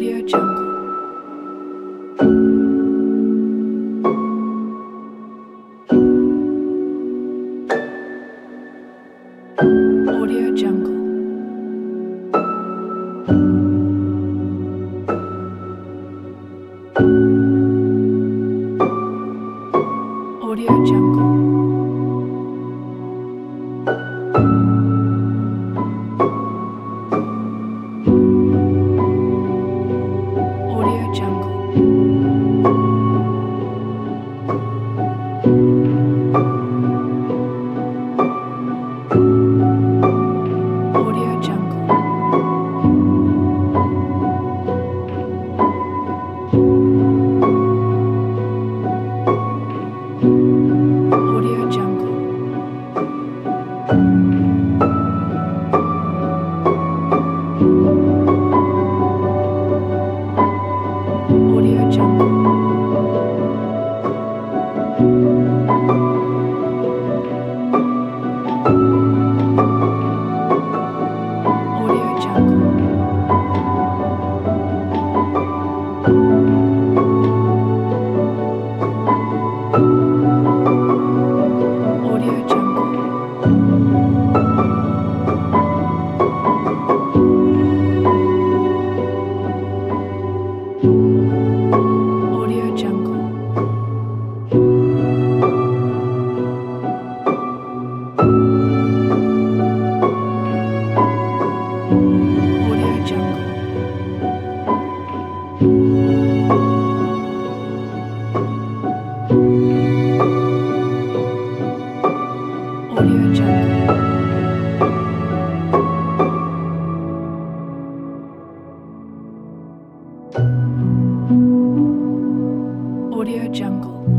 Audio Jungle. Audio Jungle. Audio Jungle. Audio Jungle. Audio Jungle. Audio Jungle. Audio Jungle. Audio Jungle. Audio Jungle. Audio Jungle. Audio Jungle. Audio Jungle. Audio Jungle.